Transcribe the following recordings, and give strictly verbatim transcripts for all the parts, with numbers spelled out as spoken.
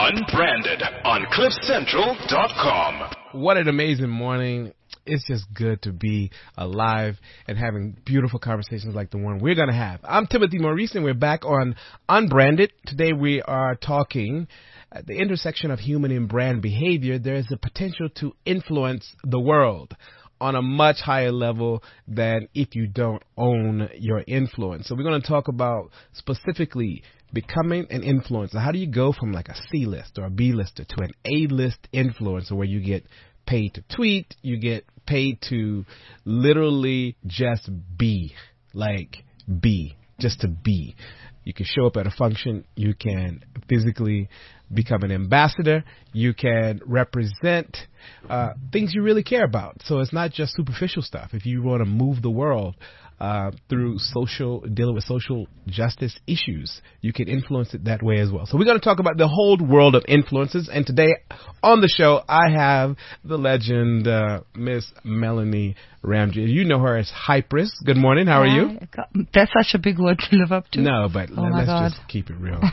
Unbranded on cliff central dot com. What an amazing morning. It's just good to be alive and having beautiful conversations like the one we're going to have. I'm Timothy Maurice, and we're back on Unbranded. Today we are talking at the intersection of human and brand behavior. There is a potential to influence the world on a much higher level than if you don't own your influence. So we're going to talk about specifically becoming an influencer. How do you go from like a C-list or a B-lister to an A-list influencer where you get paid to tweet, you get paid to literally just be, like be, just to be. You can show up at a function, you can physically become an ambassador, you can represent uh, things you really care about. So it's not just superficial stuff. If you want to move the world uh, through social, dealing with social justice issues, you can influence it that way as well. So we're going to talk about the whole world of influences. And today on the show, I have the legend, uh, Miss Melanie Ramsey. You know her as Hypress. Good morning. How are you? That's such a big word to live up to. No, but oh let, let's God. just keep it real.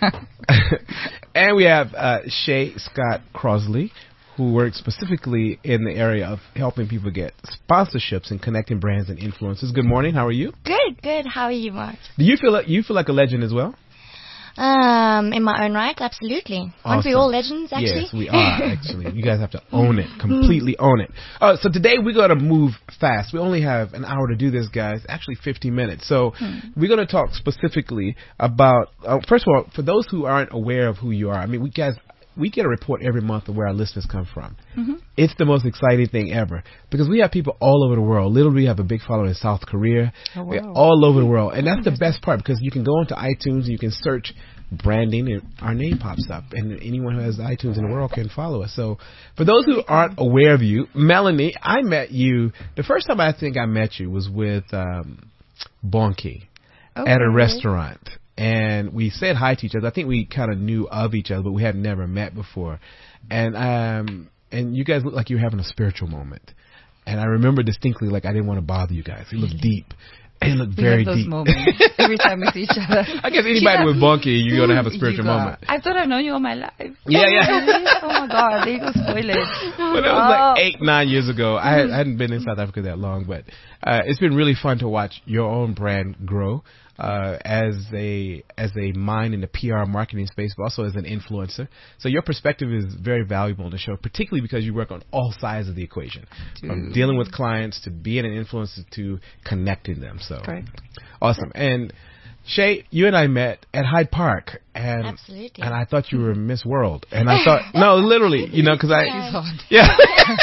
And we have uh, Shay Scott Crosley, who works specifically in the area of helping people get sponsorships and connecting brands and influencers. Good morning. How are you? Good, good. How are you, Mark? Do you feel like you feel like a legend as well? Um, in my own right, absolutely. Awesome. Aren't we all legends, actually? Yes, we are, actually. You guys have to own it, completely own it. Uh, so today we're going to move fast. We only have an hour to do this, guys, actually fifteen minutes. So hmm. we're going to talk specifically about, uh, first of all, for those who aren't aware of who you are, I mean, we guys, we get a report every month of where our listeners come from. Mm-hmm. It's the most exciting thing ever because we have people all over the world. Literally, we have a big following in South Korea, oh, wow. all over the world. And that's the best part because you can go into iTunes and you can search branding and our name pops up. And anyone who has iTunes in the world can follow us. So for those who aren't aware of you, Melanie, I met you, the first time I think I met you was with um, Bonky okay. at a restaurant. And we said hi to each other. I think we kind of knew of each other, but we had never met before. And um, and you guys looked like you were having a spiritual moment. And I remember distinctly, like I didn't want to bother you guys. You looked deep. It looked we very have those deep. moments every time we see each other. I guess anybody yeah. with Bonky, you're going to have a spiritual moment. I thought I've known you all my life. Yeah, yeah. Oh, my God. There you go, spoil it. Well, that was oh. like eight, nine years ago. I, had, I hadn't been in South Africa that long, but uh, it's been really fun to watch your own brand grow. Uh, as a as a mind in the P R marketing space, but also as an influencer. So your perspective is very valuable in the show, particularly because you work on all sides of the equation, Dude. from dealing with clients to being an influencer to connecting them. So Correct. Awesome. And Shay, you and I met at Hyde Park, and Absolutely. and I thought you were Miss World, and I thought no, literally, you know, because I yeah.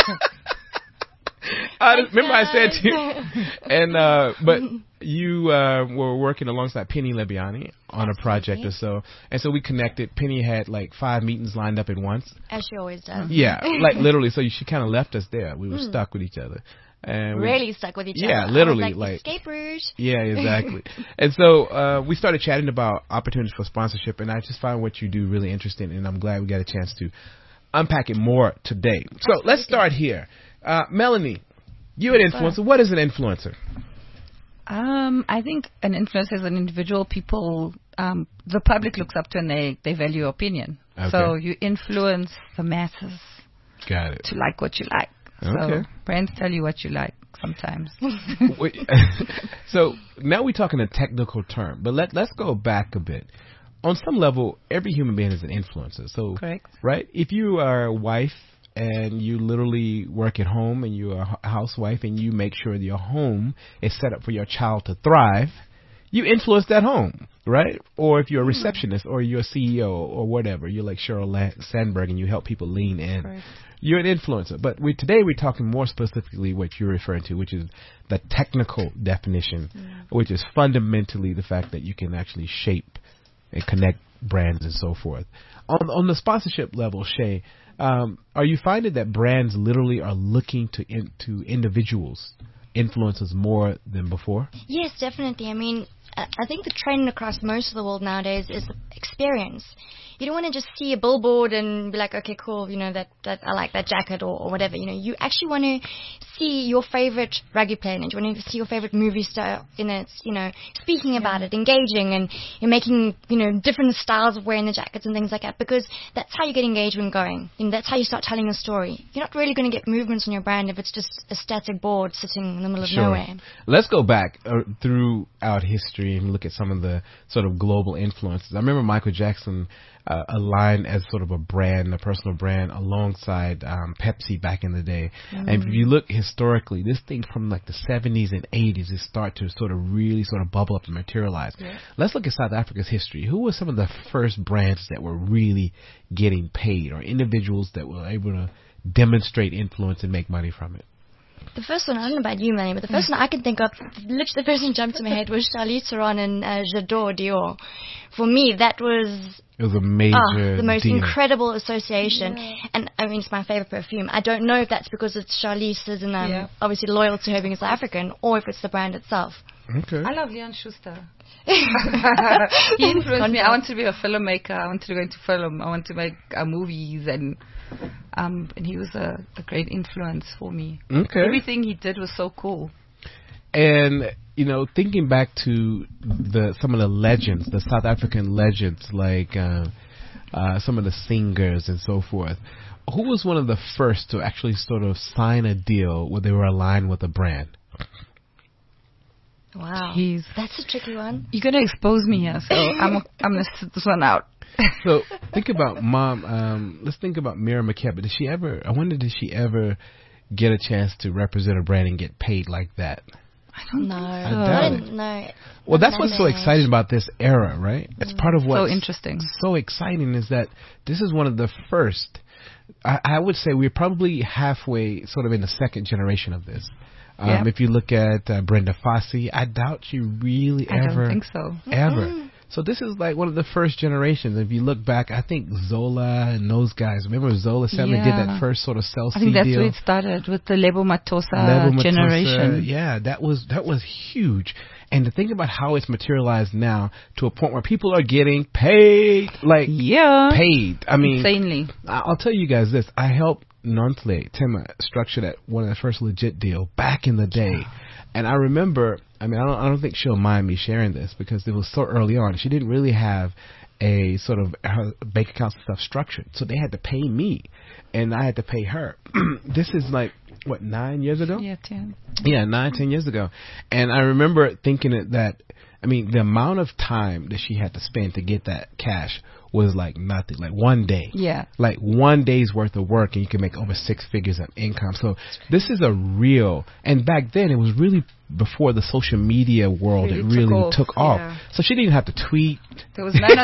I remember I said to you, and uh, but you uh, were working alongside Penny Lebiani on a project or so, and so we connected. Penny had like five meetings lined up at once, as she always does. Yeah, like literally. So she kind of left us there. We were mm. stuck with each other, and we, really stuck with each yeah, other. Yeah, literally, like, like escape route. Yeah, exactly. And so uh, we started chatting about opportunities for sponsorship, and I just found what you do really interesting, and I'm glad we got a chance to unpack it more today. So Absolutely. Let's start here, uh, Melanie. You're an influencer. What is an influencer? Um, I think an influencer is an individual. People, um, the public looks up to and they, they value your opinion. Okay. So you influence the masses. Got it. To like what you like. Okay. So brands tell you what you like sometimes. So now we're talking a technical term, but let, let's go back a bit. On some level, every human being is an influencer. So, correct. Right? If you are a wife, and you literally work at home and you're a housewife and you make sure that your home is set up for your child to thrive, you influence that home, right? Or if you're a receptionist or you're a C E O or whatever, you're like Sheryl Sandberg and you help people lean in. Right. You're an influencer. But we, today we're talking more specifically what you're referring to, which is the technical definition, yeah. which is fundamentally the fact that you can actually shape and connect brands and so forth. On, on the sponsorship level, Shay, Um, are you finding that brands literally are looking to in, to individuals, influencers more than before? Yes, definitely. I mean, uh, I think the trend across most of the world nowadays is experience. You don't want to just see a billboard and be like, okay, cool, you know, that, that I like that jacket or, or whatever. You know, you actually want to see your favorite rugby player in it. You want to see your favorite movie star in it, you know, speaking about yeah. it, engaging, and you're making, you know, different styles of wearing the jackets and things like that, because that's how you get engagement going. You know, that's how you start telling a story. You're not really going to get movements on your brand if it's just a static board sitting in the middle of sure. nowhere. Let's go back uh, throughout history and look at some of the sort of global influences. I remember Michael Jackson Uh, aligned as sort of a brand, a personal brand, alongside um, Pepsi back in the day. Mm. And if you look historically, this thing from like the seventies and eighties is start to sort of really sort of bubble up and materialize. Yeah. Let's look at South Africa's history. Who were some of the first brands that were really getting paid, or individuals that were able to demonstrate influence and make money from it? The first one, I don't know about you, Melanie, but the first one I can think of, literally the first one jumped to my head was Charlize Theron and uh, J'adore Dior. For me, that was... It was a major oh, the most deal. incredible association. Yeah. And, I mean, it's my favorite perfume. I don't know if that's because it's Charlize's and I'm yeah. obviously loyal to her being South African, or if it's the brand itself. Okay. I love Leon Schuster. He influenced me. I want to be a filmmaker. I want to go into film. I want to make uh, movies, and um, and he was a, a great influence for me. Okay. Everything he did was so cool. And you know, thinking back to the some of the legends, the South African legends, like uh, uh, some of the singers and so forth. Who was one of the first to actually sort of sign a deal where they were aligned with a brand? Wow, Jeez. That's a tricky one. You're gonna expose me here, so I'm I'm gonna sit this one out. So think about mom. Um, let's think about Miriam Makeba. Did she ever? I wonder, did she ever get a chance to represent a brand and get paid like that? I don't no, know. I doubt it. No. Well, that's what's so exciting about this era, right? It's part of what's so interesting. So exciting is that this is one of the first. I, I would say we're probably halfway, sort of in the second generation of this. Um, yeah. If you look at uh, Brenda Fassie, I doubt she really I ever. I don't think so. Ever. Mm-hmm. So this is like one of the first generations. If you look back, I think Zola and those guys. Remember Zola suddenly yeah. did that first sort of cell C I think that's deal. where it started with the Lebo Mathosa Lebo Mathosa, generation. Yeah, that was that was huge. And to think about how it's materialized now to a point where people are getting paid, like yeah, paid. I mean, insanely. I'll tell you guys this. I helped Nontle Tema structure that one of the first legit deal back in the day. And I remember, I mean, I don't, I don't think she'll mind me sharing this because it was so early on. She didn't really have a sort of her bank accounts and stuff structured. So they had to pay me and I had to pay her. This is like, what, nine years ago? Yeah, ten. Yeah, nine, ten years ago. And I remember thinking it that, I mean, the amount of time that she had to spend to get that cash was like nothing, like one day. Yeah. Like one day's worth of work and you can make over six figures of income. So this is a real, and back then it was really before the social media world, really it really took off. took off. Yeah. So she didn't have to tweet. There was none of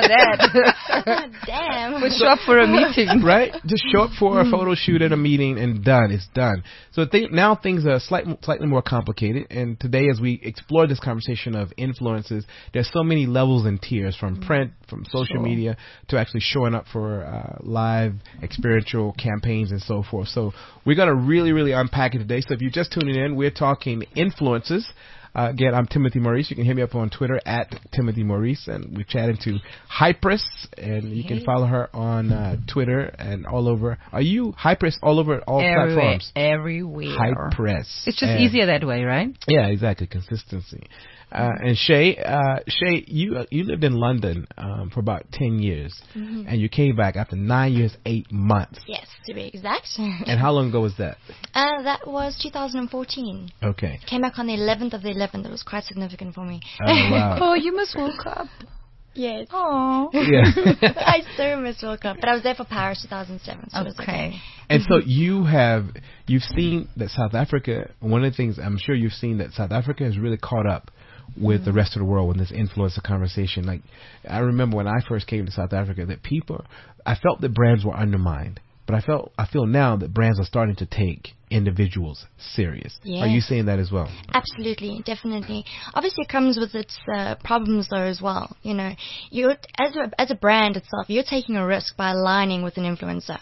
that. Damn. Would show up for a meeting. Right? Just show up for a photo shoot at a meeting and done. It's done. So th- now things are slightly, slightly more complicated. And today as we explore this conversation of influences, there's so many levels and tiers from print, from social Sure. media, to actually showing up for uh, live experiential campaigns and so forth. So we're going to really, really unpack it today. So if you're just tuning in, we're talking influences. Uh, again, I'm Timothy Maurice. You can hit me up on Twitter at Timothy Maurice, and we're chatting to Hypress, and you can follow her on uh, Twitter and all over. Are you Hypress all over all Everywhere, platforms? Everywhere. Hypress. It's just and easier that way, right? Yeah, exactly. Consistency. Uh, and Shay, uh, Shay, you uh, you lived in London um, for about ten years, mm-hmm. and you came back after nine years, eight months. Yes, to be exact. And how long ago was that? Uh, that was two thousand fourteen. Okay. Came back on the eleventh of the eleventh. It was quite significant for me. Oh, wow. Oh, you must World Cup. Yes. Oh. Yeah. I so missed World Cup, but I was there for Paris two thousand seven. So okay. it was okay. And so you have, you've seen that South Africa, one of the things, I'm sure you've seen that South Africa has really caught up with mm-hmm. the rest of the world when this influencer conversation. Like, I remember when I first came to South Africa that people, I felt that brands were undermined. But I felt, I feel now that brands are starting to take individuals serious. Yes. Are you saying that as well? Absolutely, definitely. Obviously, it comes with its uh, problems though as well. You know, you as a, as a brand itself, you're taking a risk by aligning with an influencer.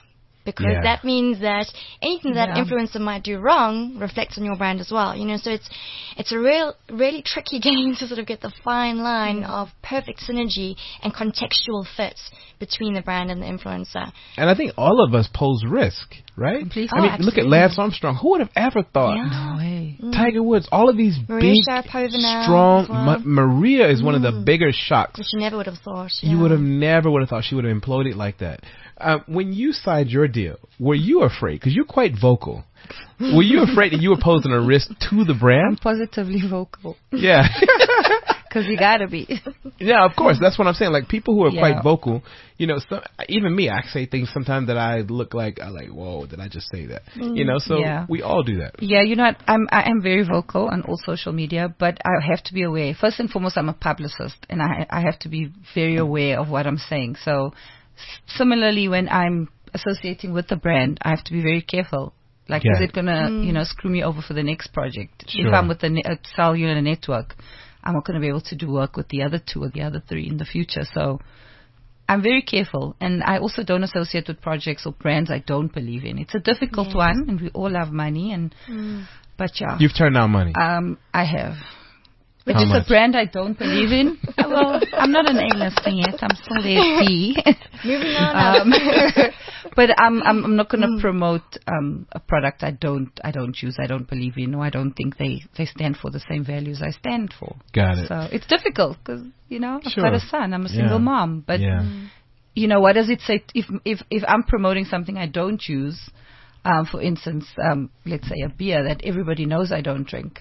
because Yeah. that means that anything that Yeah. influencer might do wrong reflects on your brand as well. You know, so it's it's a real really tricky game to sort of get the fine line of perfect synergy and contextual fit between the brand and the influencer. And I think all of us pose risk, right? Completely. I mean, Oh, look at absolutely. Lance Armstrong. Who would have ever thought? No way. Tiger Woods, all of these Maria big, Sharapova now strong. as well. Ma- Maria is one of the bigger shocks. Which you never would have thought. You yeah. would have never would have thought she would have imploded like that. Uh, when you signed your deal, were you afraid? Because you're quite vocal. Were you afraid that you were posing a risk to the I'm brand? positively vocal. Yeah. Because you gotta be. Yeah, of course. That's what I'm saying. Like, people who are Yeah. quite vocal, you know, so, even me, I say things sometimes that I look like, I like, whoa, did I just say that? You know, so Yeah. we all do that. Yeah, you know what? I'm I am very vocal on all social media, but I have to be aware. First and foremost, I'm a publicist, and I I have to be very aware of what I'm saying. So, s- similarly, when I'm associating with the brand, I have to be very careful. Like, Yeah. is it gonna you know screw me over for the next project? Sure. If I'm with a, ne- a cellular network, I'm not going to be able to do work with the other two or the other three in the future. So, I'm very careful, and I also don't associate with projects or brands I don't believe in. It's a difficult Yes. one, and we all have money, and but yeah. You've turned down money. Um, I have. Which How is much? a brand I don't believe in. Well, I'm not an A-lister yet. I'm still there B. Moving on. um, but I'm, I'm I'm not going to promote um, a product I don't I don't use. I don't believe in, or I don't think they, they stand for the same values I stand for. Got it. So it's difficult because you know I've Sure. got a son. I'm a Yeah. single mom. But yeah. you know, what does it say if if if I'm promoting something I don't use? Um, for instance, um, let's say a beer that everybody knows I don't drink.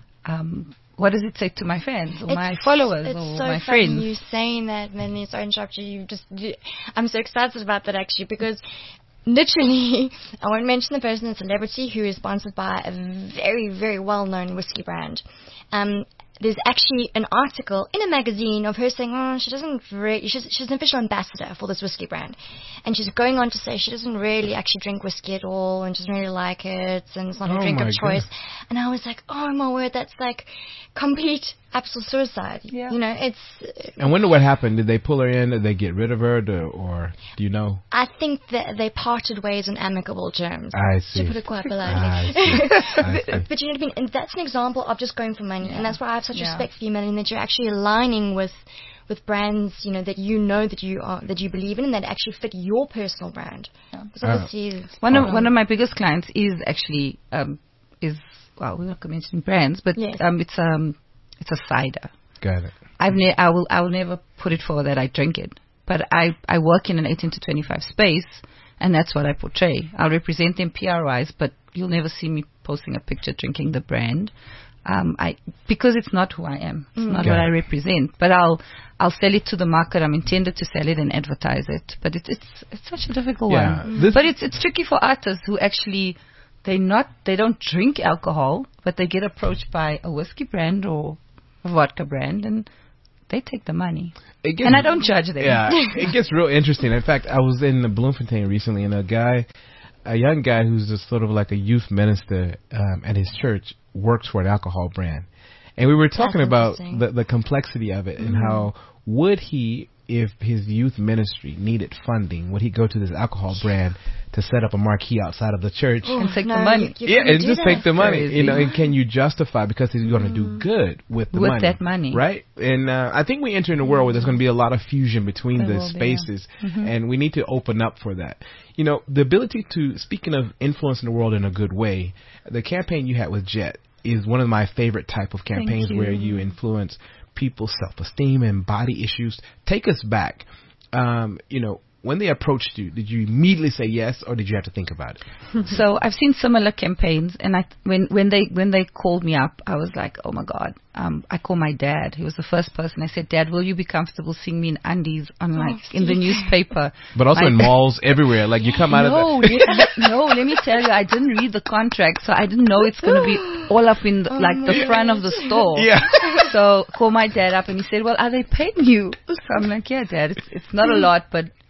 Um, what does it say to my fans or my followers it's or so my funny friends? you saying that, Mandy. Sorry to interrupt you. You just, you, I'm so excited about that actually because literally, I won't mention the person, a celebrity who is sponsored by a very, very well-known whiskey brand. Um, there's actually an article in a magazine of her saying, oh, she doesn't really, she's, she's an official ambassador for this whiskey brand. And she's going on to say she doesn't really actually drink whiskey at all and she doesn't really like it and it's not Oh a drink my of choice. goodness. And I was like, oh my word, that's like complete, absolute suicide. Yeah. You know, it's, I wonder what happened. Did they pull her in? Did they get rid of her? Do, or do you know? I think that they parted ways on amicable terms. I see. To put it quite I politely. see. I see. but, but you know what I mean? And that's an example of just going for money. And that's why I have such Yeah. respect for you, Melanie, that you're actually aligning with with brands, you know, that you know that you are that you believe in and that actually fit your personal brand. Because obviously One of um, one of my biggest clients is actually um, is well, we're not going to mention brands, but Yes. um, it's um it's a cider. Got it. I've ne- I will I will never put it forward that I drink it, but I I work in an eighteen to twenty-five space, and that's what I portray. I'll represent them P R wise, but you'll never see me posting a picture drinking the brand. Um, I because it's not who I am. It's not Got what it. I represent. But I'll I'll sell it to the market. I'm intended to sell it and advertise it. But it's it's it's such a difficult Yeah, one. this- But it's it's tricky for artists who actually they not they don't drink alcohol, but they get approached by a whiskey brand or a vodka brand, and they take the money. It gets, And I don't judge them. Yeah, it gets real interesting. In fact, I was in the Bloemfontein recently, and a guy, a young guy who's just sort of like a youth minister um, at his church, works for an alcohol brand, and we were talking That's about interesting. the the complexity of it and how would he, if his youth ministry needed funding, would he go to this alcohol brand to set up a marquee outside of the church? And take no, the money. you- you Yeah, couldn't and do just that. take the money, Crazy. you know. And can you justify because he's going to do good with the With money, that money. right? And uh, I think we enter in a world where there's going to be a lot of fusion between There the will be, yeah. spaces, and we need to open up for that. You know, the ability to, speaking of influencing the world in a good way, the campaign you had with Jet is one of my favorite type of campaigns you. where you influence people's self-esteem and body issues. Take us back. Um, you know, when they approached you, did you immediately say yes, or did you have to think about it? So I've seen similar campaigns, and I when when they when they called me up, I was like, oh my god. Um, I called my dad. He was the first person. I said, Dad, will you be comfortable seeing me in undies on like in the newspaper? But also My- in malls everywhere. Like you come out no, of the... let, no. Let me tell you, I didn't read the contract, so I didn't know it's going to be all up in the, like the front of the store. Yeah. So call my dad up, and he said, "Well, are they paying you?" So I'm like, "Yeah, Dad, it's it's not a lot, but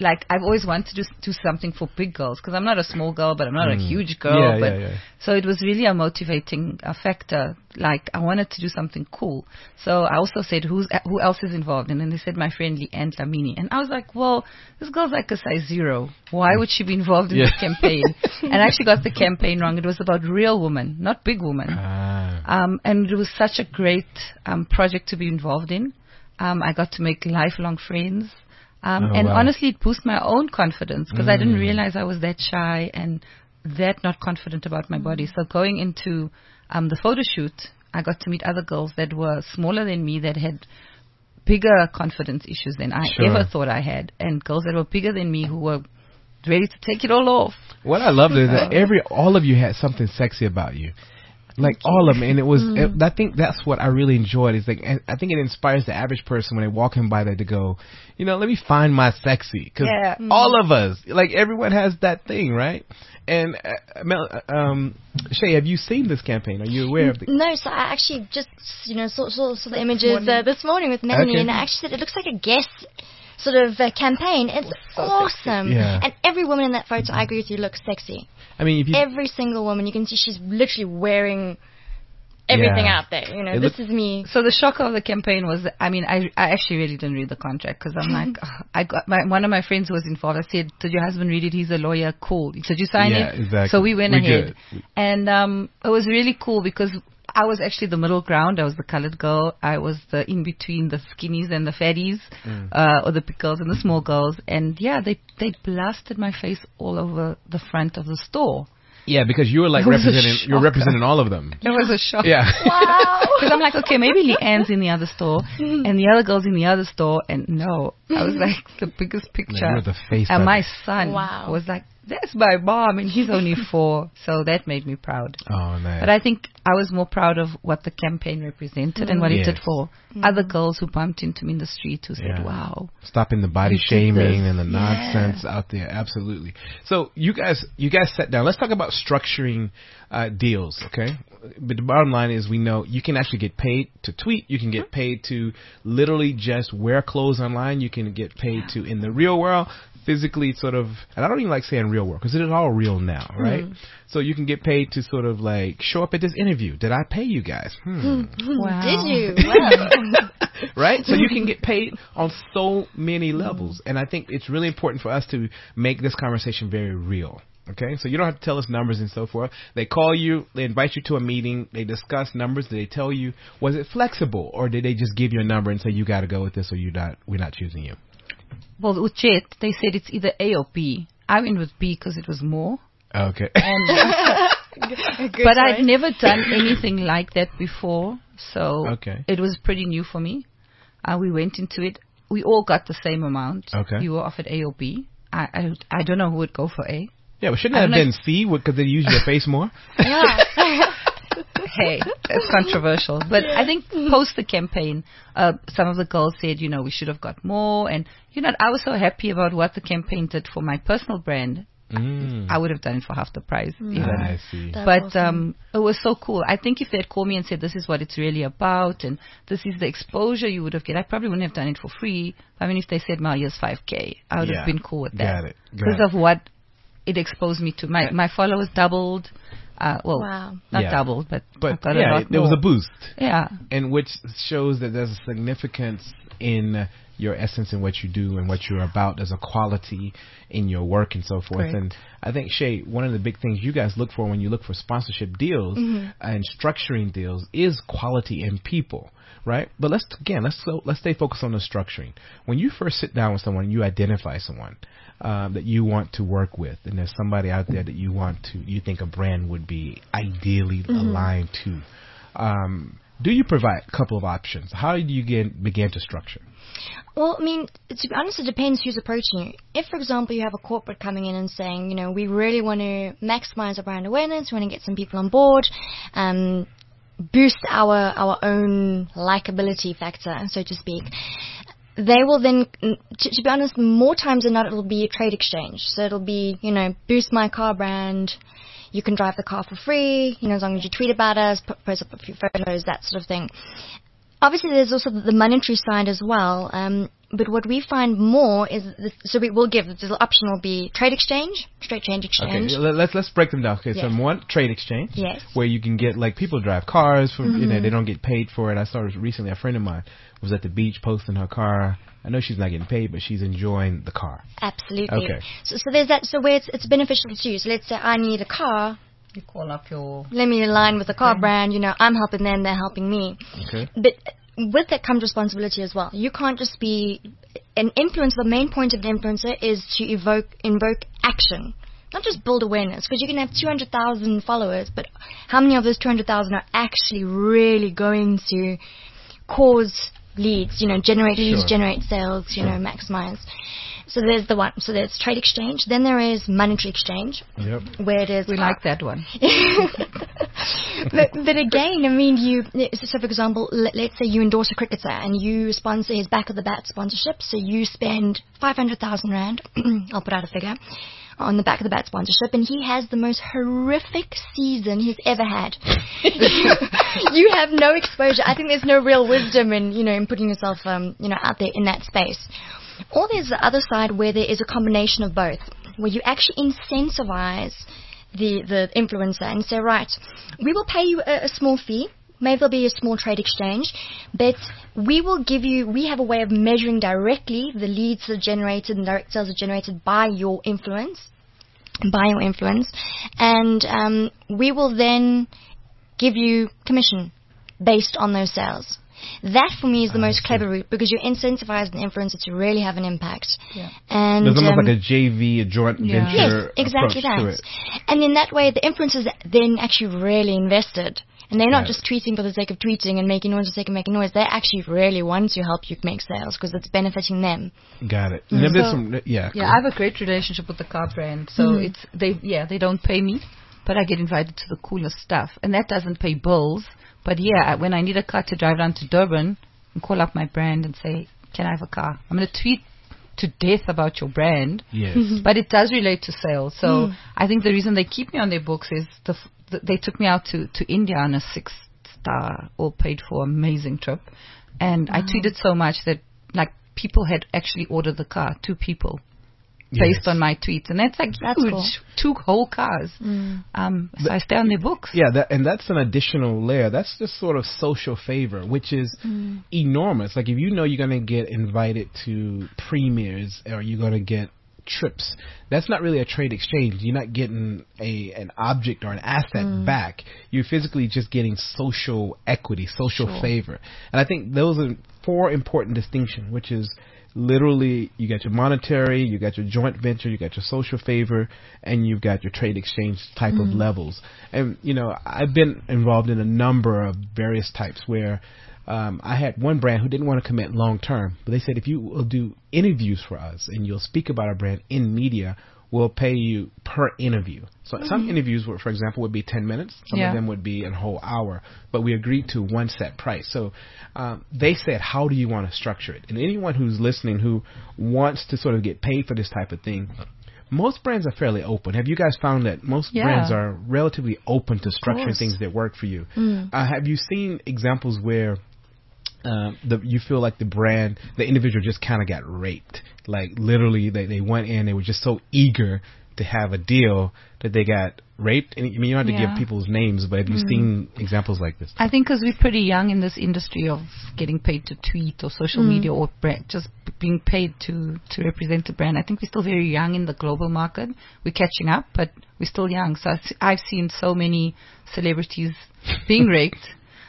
like I've always wanted to do, do something for big girls because I'm not a small girl, but I'm not mm. a huge girl. Yeah, but yeah, yeah. So it was really a motivating uh, factor. Like I wanted to do something cool. So I also said, who's uh, who else is involved? And then they said my friend Leanne Lamini. And I was like, well, this girl's like a size zero. Why would she be involved in yeah. this campaign? And I actually got the campaign wrong. It was about real women, not big women. Ah. Um, and it was such a great um, project to be involved in. Um, I got to make lifelong friends. Um, oh, and wow. honestly, it boosted my own confidence because mm. I didn't realize I was that shy and that not confident about my body. So going into um, the photo shoot, I got to meet other girls that were smaller than me that had bigger confidence issues than I sure. ever thought I had, and girls that were bigger than me who were ready to take it all off. What I loved is that every all of you had something sexy about you. Like all of them, and it was. Mm. It, I think that's what I really enjoyed. Is like I think it inspires the average person when they walk in by there to go, you know, let me find my sexy, because yeah. all of us, like everyone has that thing, right? And uh, Mel, um, Shay, have you seen this campaign? Are you aware of the? No, so I actually just you know saw saw, saw the images uh, this morning with Melanie, okay. and I actually said it looks like a guest sort of uh, campaign. It's so awesome, yeah. and every woman in that photo, I agree with you, looks sexy. I mean, if you every single woman, you can see she's literally wearing everything yeah. out there. You know, it this is me. So the shock of the campaign was, I mean, I I actually really didn't read the contract because I'm like, ugh, I got my, one of my friends who was involved. I said, did your husband read it? He's a lawyer. Cool. He said, you sign yeah, it? Exactly. So we went we ahead. Good. And um, it was really cool because I was actually the middle ground. I was the colored girl. I was the in between the skinnies and the fatties, mm. uh, or the big girls and the small girls. And yeah, they they blasted my face all over the front of the store. Yeah, because you were like representing, you were representing all of them. It was a shock. Yeah. Wow. Because I'm like, okay, maybe Leanne's in the other store and the other girl's in the other store, and no, I was like the biggest picture. You were the face. And my it. son wow. was like, that's my mom, and he's only four, so that made me proud. Oh, nice. But I think I was more proud of what the campaign represented mm. and what yes. it did for mm. other girls who bumped into me in the street who said, yeah. wow. Stopping the body shaming and the yeah. nonsense out there. Absolutely. So you guys, you guys sat down. Let's talk about structuring uh, deals, okay? But the bottom line is we know you can actually get paid to tweet. You can get paid to literally just wear clothes online. You can get paid to, in the real world, physically sort of, and I don't even like saying real world because it is all real now, right? Mm. So you can get paid to sort of like show up at this interview. Did I pay you guys? Hmm. Wow. Did you? Wow. Right? So you can get paid on so many levels. And I think it's really important for us to make this conversation very real. Okay? So you don't have to tell us numbers and so forth. They call you, they invite you to a meeting, they discuss numbers, did they tell you, was it flexible, or did they just give you a number and say you got to go with this or you not, we're not choosing you? Well, with Jet, they said it's either A or B. I went with B because it was more. Okay. And, but I'd never done anything like that before, so okay. it was pretty new for me. Uh, we went into it. We all got the same amount. Okay. You were offered A or B. I, I, I don't know who would go for A. Yeah, but shouldn't it have been like, C because they use your face more? Yeah. Hey, it's controversial. But I think post the campaign, uh, some of the girls said, you know, we should have got more. And, you know, I was so happy about what the campaign did for my personal brand. Mm. I would have done it for half the price. Mm. Even. I see. That's but awesome. um, it was so cool. I think if they had called me and said, this is what it's really about and this is the exposure you would have get, I probably wouldn't have done it for free. I mean, if they said, Mal, here's five K, I would yeah. have been cool with that. Got it. Because of what it exposed me to. My, my followers doubled. Uh, well, wow. not yeah. doubled, but, but got yeah, a lot there more. was a boost. Yeah. And which shows that there's a significance in uh, your essence and what you do and what you're about as a quality in your work and so forth. Correct. And I think, Shay, one of the big things you guys look for when you look for sponsorship deals mm-hmm. and structuring deals is quality in people, right? But let's, again, let's so, let's stay focused on the structuring. When you first sit down with someone, you identify someone um, that you want to work with, and there's somebody out there that you want to, you think a brand would be ideally mm-hmm. aligned to. Um, do you provide a couple of options? How do you get, begin to structure? Well, I mean, to be honest, it depends who's approaching you. If, for example, you have a corporate coming in and saying, you know, we really want to maximize our brand awareness, we want to get some people on board, um, boost our our own likability factor, so to speak, they will then, to, to be honest, more times than not, it'll be a trade exchange. So it'll be, you know, boost my car brand. You can drive the car for free, you know, as long as you tweet about us, post up a few photos, that sort of thing. Obviously, there's also the monetary side as well. Um, but what we find more is, this, so we will give, the option will be trade exchange, straight change exchange. Okay, let- let's let's break them down. Okay, Yes. so one, trade exchange. Yes. Where you can get, like, people drive cars for, you know, they don't get paid for it. I saw recently a friend of mine was at the beach posting her car. I know she's not getting paid, but she's enjoying the car. Absolutely. Okay. So, so there's that, so where it's, it's beneficial to you. So let's say I need a car, You call up your... let me align with the car brand, you know, I'm helping them, they're helping me. Okay. But with that comes responsibility as well. You can't just be an influencer. The main point of an influencer is to evoke, invoke action, not just build awareness. Because you can have two hundred thousand followers, but how many of those two hundred thousand are actually really going to cause leads? You know, generate leads, Sure. generate sales. You know, maximize. So there's the one. So there's trade exchange. Then there is monetary exchange, Yep. where it is. We like that one. but, but again, I mean, you. So, for example, let, let's say you endorse a cricketer and you sponsor his back of the bat sponsorship. So you spend five hundred thousand rand. I'll put out a figure on the back of the bat sponsorship, and he has the most horrific season he's ever had. You have no exposure. I think there's no real wisdom in, you know, in putting yourself, um, you know, out there in that space. Or there's the other side where there is a combination of both, where you actually incentivize the, the influencer and say, right, we will pay you a, a small fee. Maybe there'll be a small trade exchange, but we will give you, we have a way of measuring directly the leads that are generated and direct sales are generated by your influence, by your influence, and um, we will then give you commission based on those sales. That for me is the I most see. clever route, because you incentivize an influencer to really have an impact. Yeah. And It's almost um, like a J V, a joint Yeah. venture yes, exactly approach to that. it. And in that way, the influencers then actually really invested. And they're not Got just tweeting for the sake of tweeting and making noise for the sake of making noise. They actually really want to help you make sales because it's benefiting them. Got it. And then there's So- some, yeah. Yeah, I have a great relationship with the car brand. So Mhm. it's they yeah they don't pay me, but I get invited to the coolest stuff, and that doesn't pay bills. But yeah, I- when I need a car to drive down to Durban and call up my brand and say, "Can I have a car?" I'm going to tweet to death about your brand, Yes. but it does relate to sales. So Mm. I think the reason they keep me on their books is the, f- the they took me out to to India on a six star all paid for amazing trip, and I tweeted so much that like people had actually ordered the car, two people. Based Yes. on my tweets, and that's like That's huge, cool. two whole cars. Um, so I stay on their books. Yeah, that, and that's an additional layer. That's just sort of social favor, which is enormous. Like if you know you're going to get invited to premieres or you're going to get trips, that's not really a trade exchange. You're not getting a an object or an asset back. You're physically just getting social equity, social favor. And I think those are four important distinctions, which is literally you got your monetary, you got your joint venture, you got your social favor, and you've got your trade exchange type of levels. And, you know, I've been involved in a number of various types where um, I had one brand who didn't want to commit long term, but they said if you will do interviews for us and you'll speak about our brand in media, we'll pay you per interview. So some interviews, were, for example, would be ten minutes. Some Yeah. of them would be a whole hour. But we agreed to one set price. So um, they said, how do you want to structure it? And anyone who's listening who wants to sort of get paid for this type of thing, most brands are fairly open. Have you guys found that most Yeah. brands are relatively open to structuring course. things that work for you? Uh, have you seen examples where um, the, you feel like the brand, the individual just kind of got raped? Like literally, they, they went in, they were just so eager to have a deal that they got raped. And I mean, you don't have to Yeah. give people's names, but have you seen examples like this? I think because we're pretty young in this industry of getting paid to tweet or social media or brand, just b- being paid to, to represent a brand. I think we're still very young in the global market. We're catching up, but we're still young. So I've, se- I've seen so many celebrities being raped.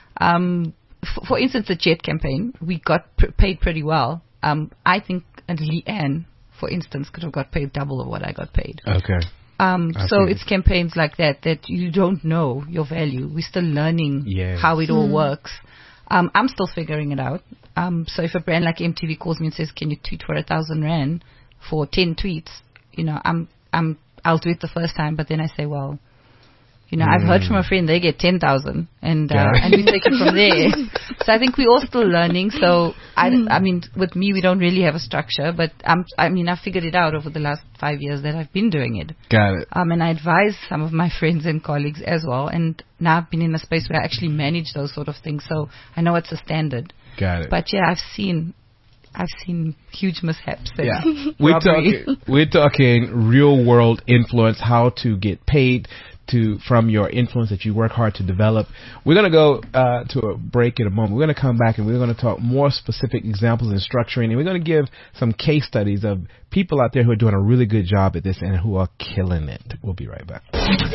Um, f- for instance, the Jet campaign, we got pr- paid pretty well. Um, I think and Leanne, for instance, could have got paid double of what I got paid. Okay. Um, I so see. it's campaigns like that that you don't know your value. We're still learning Yes. how it all works. Um, I'm still figuring it out. Um, so if a brand like M T V calls me and says, "Can you tweet for a thousand rand for ten tweets?" You know, I'm I'm I'll do it the first time, but then I say, well, you know, I've heard from a friend they get ten thousand, and uh, Yeah. and we take it from there. So I think we're all still learning. So I, I mean, with me, we don't really have a structure, but I'm, I mean, I figured it out over the last five years that I've been doing it. Got it. Um, and I advise some of my friends and colleagues as well. And now I've been in a space where I actually manage those sort of things, so I know it's a standard. Got it. But yeah, I've seen I've seen huge mishaps. and Yeah, we're robbery. talking we're talking real world influence, how to get paid to from your influence that you work hard to develop. We're gonna go uh, to a break in a moment. We're gonna come back and we're gonna talk more specific examples and structuring, and we're gonna give some case studies of people out there who are doing a really good job at this and who are killing it. We'll be right back.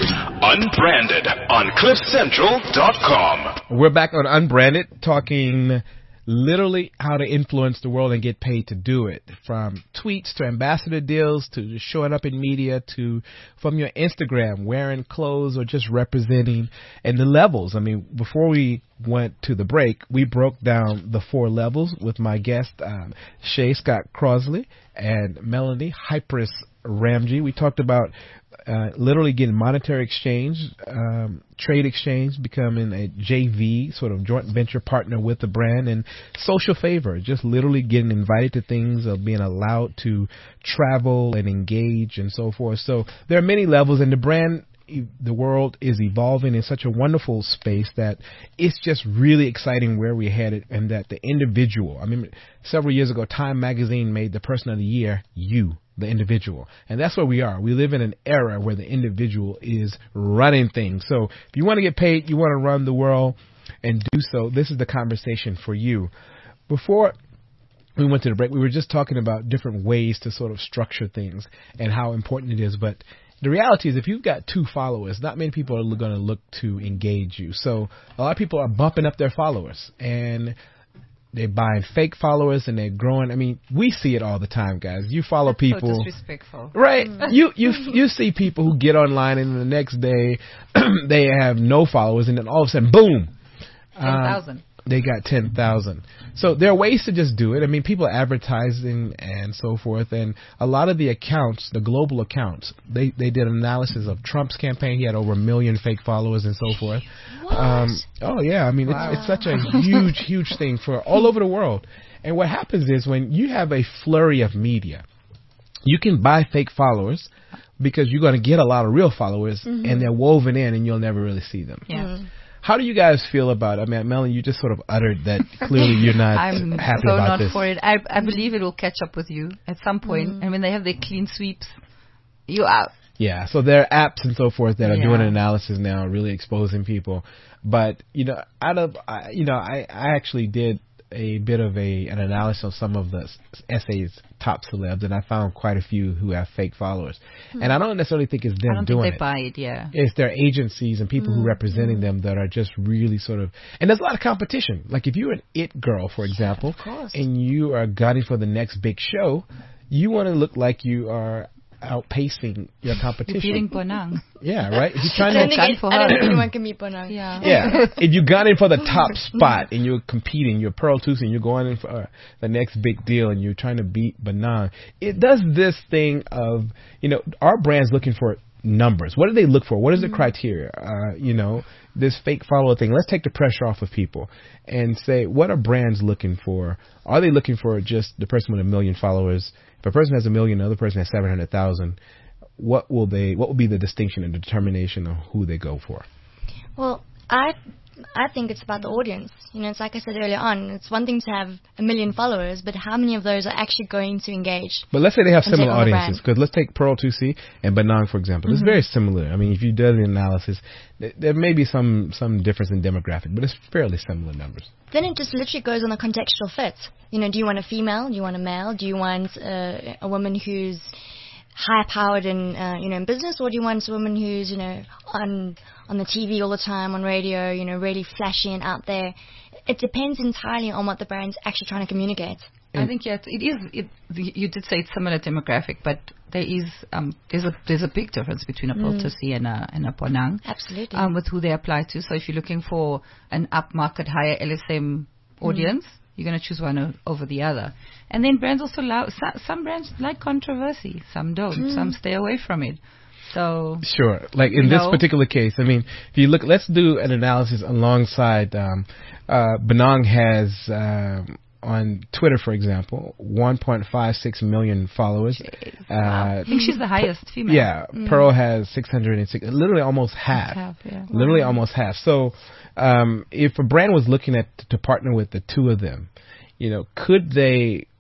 Unbranded on cliff central dot com. We're back on Unbranded, talking literally how to influence the world and get paid to do it. From tweets to ambassador deals to just showing up in media to from your Instagram, wearing clothes or just representing, and the levels. I mean, before we went to the break, we broke down the four levels with my guest, um, Shay Scott Crosley and Melanie Hypris Ramji. We talked about Uh, literally getting monetary exchange, um, trade exchange, becoming a J V, sort of joint venture partner with the brand, and social favor, just literally getting invited to things, of being allowed to travel and engage and so forth. So there are many levels, and the brand, the world is evolving in such a wonderful space that it's just really exciting where we're headed, and that the individual, I mean, several years ago, Time Magazine made the person of the year you, the individual. And that's where we are. We live in an era where the individual is running things. So if you want to get paid, you want to run the world and do so, this is the conversation for you. Before we went to the break, we were just talking about different ways to sort of structure things and how important it is. But the reality is, if you've got two followers, not many people are going to look to engage you. So a lot of people are bumping up their followers, and they're buying fake followers, and they're growing. I mean, we see it all the time, guys. You follow That's people. So disrespectful. Right. Mm. You you you see people who get online, and the next day they have no followers, and then all of a sudden, boom, ten thousand. Uh, they got ten thousand. So there are ways to just do it. I mean, people are advertising and so forth, and a lot of the accounts, the global accounts, they they did an analysis of Trump's campaign. He had over a million fake followers and so forth. What? Um, oh yeah, I mean, wow. it's, it's such a huge, huge thing for all over the world. And what happens is, when you have a flurry of media, you can buy fake followers because you're going to get a lot of real followers, mm-hmm. and they're woven in, and you'll never really see them. Yeah. Mm. How do you guys feel about it? I mean, Melanie, you just sort of uttered that clearly you're not I'm happy so about not this. for it. I, I believe it will catch up with you at some point. Mm. And when they have their clean sweeps, you're out. Yeah, so there are apps and so forth that are Yeah. doing analysis now, really exposing people. But, you know, out of, I- you know, I, I actually did a bit of a an analysis of some of the S A's top celebs, and I found quite a few who have fake followers. Hmm. And I don't necessarily think it's them I don't doing think they it. buy it, yeah. It's their agencies and people Mm. who are representing them that are just really sort of, and there's a lot of competition. Like if you're an it girl, for example, of course. and you are gunning for the next big show, you want to look like you are outpacing your competition. You're beating Bonang. Yeah, right? If you're I trying don't, to think gun it, for I don't her. think anyone can beat Bonang. Yeah. yeah, if you got in for the top spot and you're competing, you're Pearl Tusi and you're going in for uh, the next big deal and you're trying to beat Banan, it does this thing of, you know, our brand's looking for numbers. What do they look for? What is the criteria? Uh, you know, this fake follower thing. Let's take the pressure off of people and say, what are brands looking for? Are they looking for just the person with a million followers? If a person has a million, another person has seven hundred thousand. What will they? What will be the distinction and determination of who they go for? Well, I I think it's about the audience. You know, it's like I said earlier on. It's one thing to have a million followers, but how many of those are actually going to engage? But let's say they have And similar take on the audiences. Because let's take Pearl Tusi and Banang, for example. It's Mhm. very similar. I mean, if you do the analysis, th- there may be some, some difference in demographic, but it's fairly similar numbers. Then it just literally goes on a contextual fit. You know, do you want a female? Do you want a male? Do you want uh, a woman who's high-powered in, uh, you know, in business, or do you want a woman who's, you know, on on the T V all the time, on radio, you know, really flashy and out there? It depends entirely on what the brand's actually trying to communicate. I think yeah, it is. It, you did say it's similar demographic, but there is um, there's a there's a big difference between a Pearl Mm. Tusi and a and a Bonang. Absolutely. Um, with who they apply to. So if you're looking for an upmarket, higher L S M audience, mm. you're going to choose one o- over the other. And then brands also allow some, some brands like controversy, some don't, mm. some stay away from it. So sure, like in you this know, particular case, I mean, if you look, let's do an analysis alongside. Um, uh, Banang has. Um, on Twitter, for example, one point five six million followers. Jeez, Uh, wow. I think she's the highest female. Yeah, Mm. Pearl has six hundred six, literally almost half. Half, yeah. Literally Wow. almost half. So, um, if a brand was looking at to partner with the two of them, you know, could they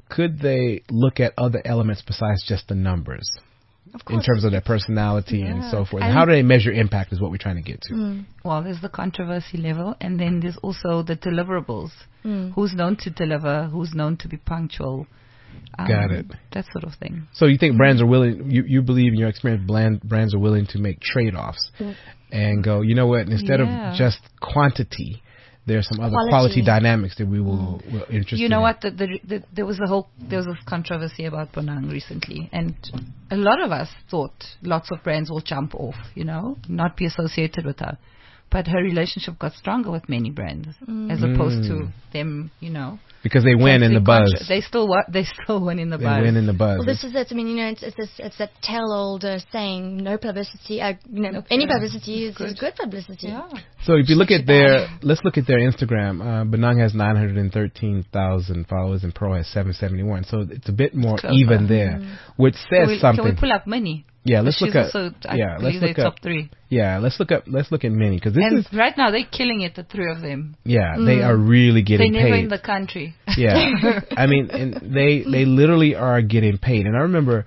could they look at other elements besides just the numbers? Of course. In terms of their personality Yeah. and so forth. I And how do think- they measure impact is what we're trying to get to. Mm. Well, there's the controversy level, and then there's also the deliverables. Mm. Who's known to deliver? Who's known to be punctual? Um, Got it. That sort of thing. So you think brands are willing, you, you believe in your experience, brand, brands are willing to make trade-offs and go, you know what, instead Yeah. of just quantity, there's some other quality, Quality. dynamics that we will, will interest You know in. what? The, the, the, there was a whole there was a controversy about Bonang recently, and a lot of us thought lots of brands will jump off, you know, not be associated with her. But her relationship got stronger with many brands, as opposed to Mm. them, you know. Because they win in the canceling buzz. contra- They still wa- they still win in the They buzz. win in the buzz. Well, this is it. I mean, you know, it's it's this, it's that tell-old uh, saying, no publicity. Uh, you know, No, any yeah. publicity is Good. is good publicity. Yeah. So if you look Such at a their, bad- let's look at their Instagram. Uh, Benang has nine hundred thirteen thousand followers and Pro has seven seventy-one. So it's a bit more Closer. even there, which Can says we, something. can we pull up Minnie? Yeah, let's She's look at. also, I yeah, let's believe look they're up. top three. Yeah, let's look up. Let's look at many because this And is. right now they're killing it, the three of them. Yeah, they are really They're getting never paid. in the country. Yeah, I mean, and they they literally are getting paid. And I remember,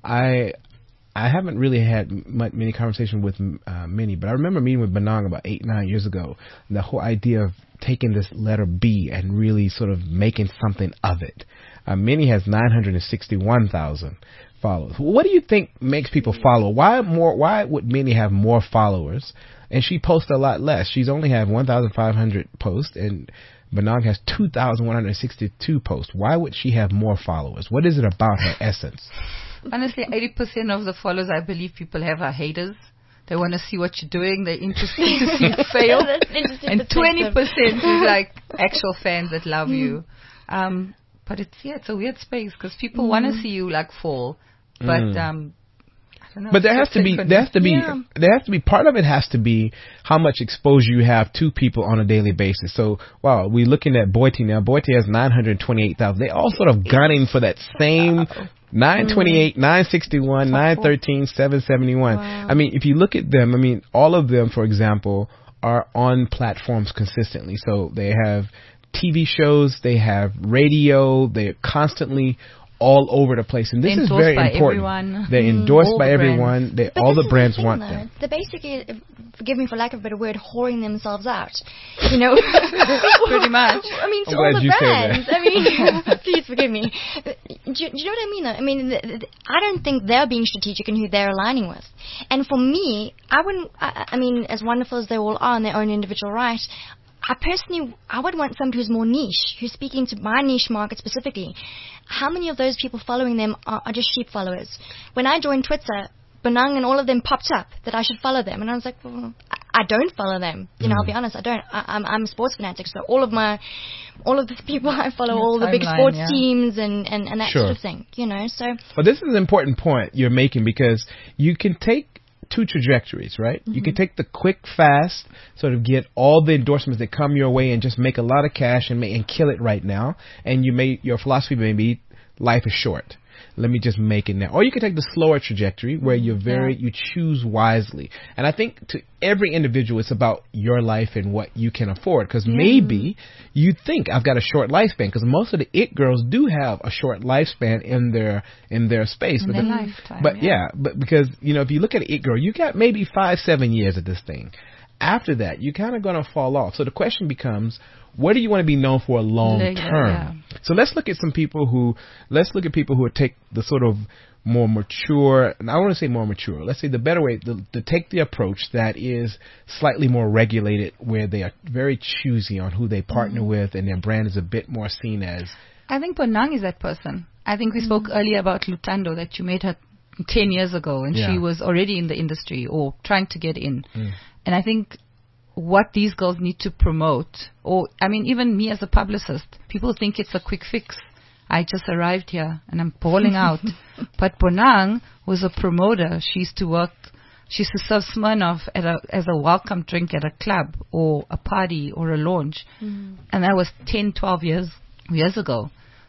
I I haven't really had much, many conversations with uh, many, but I remember meeting with Benang about eight nine years ago. And the whole idea of taking this letter B and really sort of making something of it. Uh, Minnie has nine hundred sixty-one thousand followers. What do you think makes people follow? Why more? Why would Minnie have more followers? And she posts a lot less. She's only had one thousand five hundred posts, and Benang has two thousand one hundred sixty-two posts. Why would she have more followers? What is it about her essence? Honestly, eighty percent of the followers I believe people have are haters. They want to see what you're doing. They're interested to see it fail. That's interesting And perspective. twenty percent is like actual fans that love you. Um, but it's, yeah, it's a weird space because people want to see you like fall. But, Mm. um, I don't know. But there it's has just to be, different. there has to be, Yeah. there has to be, part of it has to be how much exposure you have to people on a daily basis. So, wow, we're looking at Boite now. Boite has nine hundred twenty-eight thousand. They all sort of gunning for that same nine twenty-eight, nine sixty-one, nine thirteen, seven seventy-one. Wow. I mean, if you look at them, I mean, all of them, for example, are on platforms consistently. So they have T V shows, they have radio, they're constantly all over the place, and this They're is endorsed very by important. everyone. They're Mm. endorsed All by the everyone. They, But all this the is brands thing, want though. them. They're basically, uh, forgive me for lack of a better word, whoring themselves out. You know, Pretty much. I mean, I'm to all glad the you said that. brands. I mean, please forgive me. Do, you- do you know what I mean? Though I mean, th- th- I don't think they're being strategic in who they're aligning with. And for me, I wouldn't. I, I mean, as wonderful as they all are in their own individual right, I personally, I would want somebody who's more niche, who's speaking to my niche market specifically. How many of those people following them are, are just sheep followers? When I joined Twitter, Benang and all of them popped up that I should follow them, and I was like, well, I, I don't follow them. You know, I'll be honest, I don't. I, I'm, I'm a sports fanatic, so all of my, all of the people I follow, Your all the big timeline, sports yeah. teams and, and, and that Sure. sort of thing. You know, so But this is an important point you're making because you can take two trajectories, right? You can take the quick, fast, sort of get all the endorsements that come your way and just make a lot of cash and, ma- and kill it right now. And you may, your philosophy may be life is short. Let me just make it now. Or you can take the slower trajectory where you're very, you choose wisely. And I think to every individual, it's about your life and what you can afford. Because maybe you think I've got a short lifespan. Because most of the it girls do have a short lifespan in their in their space. In but their the- lifetime, But yeah. yeah, but because you know, if you look at an it girl, you got maybe five, seven years of this thing. After that, you're kind of going to fall off. So the question becomes, what do you want to be known for long Later, term? So let's look at some people who, let's look at people who take the sort of more mature, and I want to say more mature, let's say the better way, to, to take the approach that is slightly more regulated, where they are very choosy on who they partner with, and their brand is a bit more seen as, I think Bonang is that person. I think we spoke earlier about Lutando, that you met her ten years ago, and Yeah. she was already in the industry or trying to get in. And I think what these girls need to promote, or I mean, even me as a publicist, people think it's a quick fix. I just arrived here and I'm balling out. But Bonang was a promoter. She used to work, she used to serve Smirnoff at a, as a welcome drink at a club or a party or a launch. And that was ten, twelve years, years ago.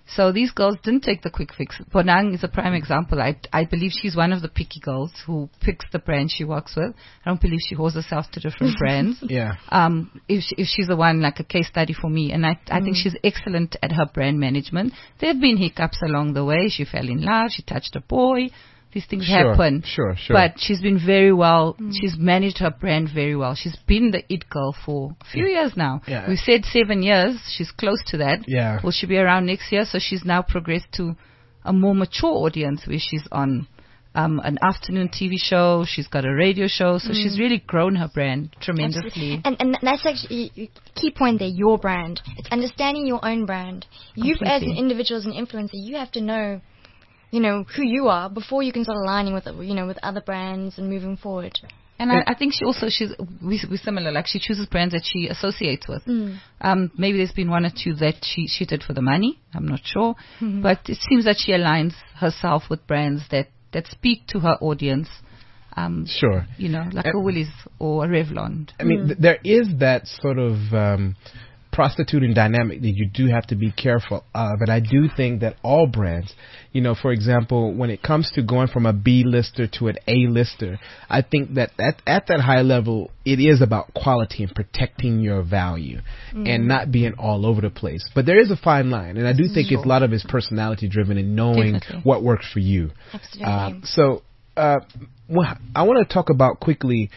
So these girls didn't take the quick fix. Bonang is a prime example. I, I believe she's one of the picky girls who picks the brand she works with. I don't believe she holds herself to different brands. Yeah. Um, if, she, if she's the one, like a case study for me. And I, I mm. think she's excellent at her brand management. There have been hiccups along the way. She fell in love. She touched a boy. These things sure, happen. Sure, sure. But she's been very well. Mm. She's managed her brand very well. She's been the it girl for a few years now. Yeah. We've said seven years. She's close to that. Yeah. Will she be around next year? So she's now progressed to a more mature audience where she's on um, an afternoon T V show. She's got a radio show. So mm. she's really grown her brand tremendously. And, and that's actually a key point there, your brand. It's understanding your own brand. You, as an individual, as an influencer, you have to know you know, who you are before you can start aligning with, you know, with other brands and moving forward. And I, I think she also, she's, we, we're similar, like she chooses brands that she associates with. Mm. Um, maybe there's been one or two that she, she did for the money, I'm not sure. Mm-hmm. But it seems that she aligns herself with brands that, that speak to her audience. Um, sure. You know, like and a Woolies or a Revlon. I mean, mm. th- there is that sort of um, prostituting dynamic that you do have to be careful of. But I do think that all brands, you know, for example, when it comes to going from a B-lister to an A-lister, I think that at, at that high level, it is about quality and protecting your value mm. and not being all over the place. But there is a fine line, and I do think sure. it's a lot of it's personality-driven and knowing Definitely. what works for you. Absolutely. Uh, so uh, well, I want to talk about quickly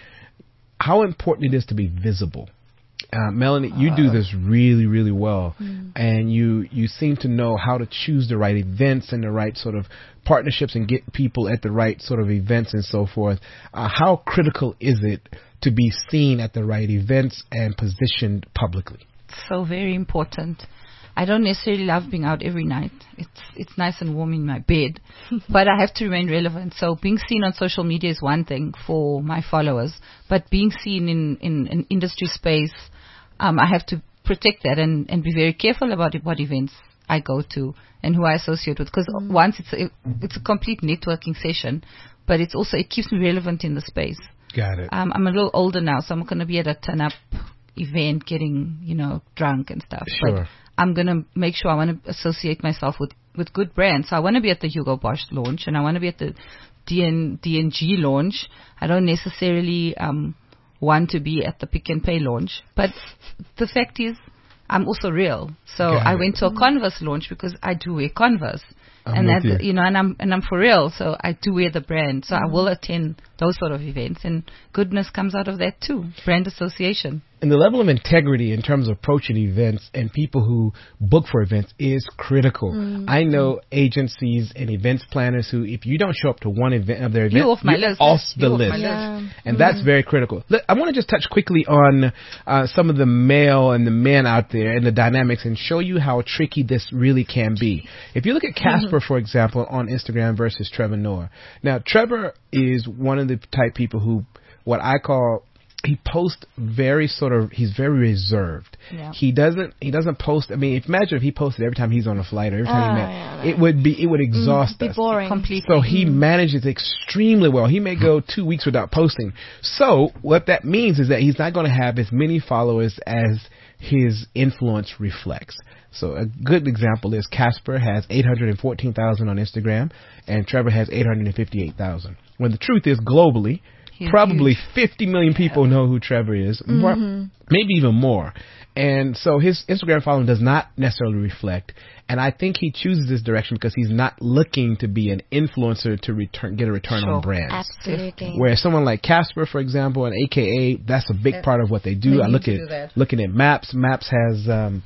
how important it is to be visible. Uh, Melanie, you do this really, really well, mm. and you, you seem to know how to choose the right events and the right sort of partnerships and get people at the right sort of events and so forth. Uh, how critical is it to be seen at the right events and positioned publicly? So very important. I don't necessarily love being out every night. It's it's nice and warm in my bed, but I have to remain relevant. So being seen on social media is one thing for my followers, but being seen in, in an industry space, um, I have to protect that and, and be very careful about it, what events I go to and who I associate with. Because mm. once it's a, it's a complete networking session, but it's also, it keeps me relevant in the space. Got it. Um, I'm a little older now, so I'm going to be at a turn-up event getting, you know, drunk and stuff. Sure. But I'm going to make sure I want to associate myself with, with good brands. So I want to be at the Hugo Boss launch, and I want to be at the D N, D N G launch. I don't necessarily um, want to be at the Pick and Pay launch. But the fact is, I'm also real. So Got I it. went to a Converse launch because I do wear Converse. I'm and with that, you. you know, and I'm and I'm for real. So I do wear the brand. So mm-hmm. I will attend those sort of events, and goodness comes out of that too. Brand association. And the level of integrity in terms of approaching events and people who book for events is critical. Mm-hmm. I know agencies and events planners who, if you don't show up to one event of their event, you're off my you're list. off the you're list. Off yeah. And mm-hmm. that's very critical. Look, I want to just touch quickly on uh, some of the male and the men out there and the dynamics and show you how tricky this really can be. If you look at Casper, mm-hmm. for example, on Instagram versus Trevor Noah. Now, Trevor is one of the type people who, what I call, he posts very sort of, he's very reserved. Yeah. He doesn't, he doesn't post, I mean, if, imagine if he posted every time he's on a flight or every time oh, he met, yeah, no. it would be, it would exhaust mm, be us. boring. Completely. So he mm. manages extremely well. He may go two weeks without posting. So what that means is that he's not going to have as many followers as his influence reflects. So a good example is Casper has eight hundred fourteen thousand on Instagram and Trevor has eight hundred fifty-eight thousand. When the truth is, globally, He's probably huge. fifty million people yeah. know who Trevor is, mm-hmm. more, maybe even more. And so his Instagram following does not necessarily reflect. And I think he chooses this direction because he's not looking to be an influencer to return, get a return sure. on brands. Absolutely. Whereas someone like Casper, for example, and A K A, that's a big yeah. part of what they do. They I look at that. looking at Maps. Maps has, um,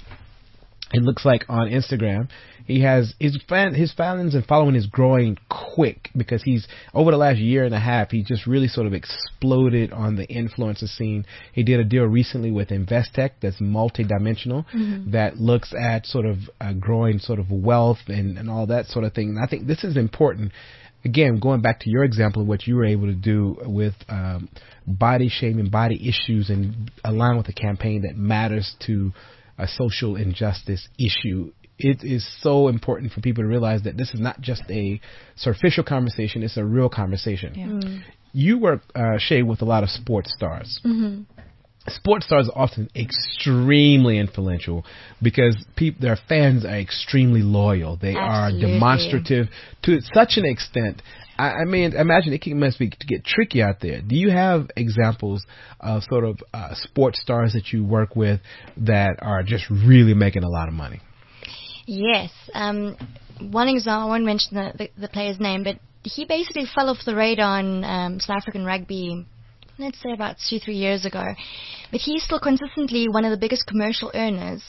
it looks like on Instagram, he has his fan, his fans and following is growing quick because he's over the last year and a half. He just really sort of exploded on the influencer scene. He did a deal recently with Investec that's multidimensional mm-hmm. that looks at sort of uh, growing sort of wealth and, and all that sort of thing. And I think this is important. Again, going back to your example of what you were able to do with um, body shaming, body issues, and align with a campaign that matters to a social injustice issue. It is so important for people to realize that this is not just a superficial conversation, it's a real conversation. Yeah. Mm. You work, uh, Shay, with a lot of sports stars. Mm-hmm. sports stars are often extremely influential because peop- their fans are extremely loyal. They Absolutely. are demonstrative to such an extent. I, I mean, imagine it can must be to get tricky out there. Do you have examples of sort of uh, sports stars that you work with that are just really making a lot of money? Yes. Um, one example, I won't mention the, the, the player's name, but he basically fell off the radar in um, South African rugby, let's say about two, three years ago. But he's still consistently one of the biggest commercial earners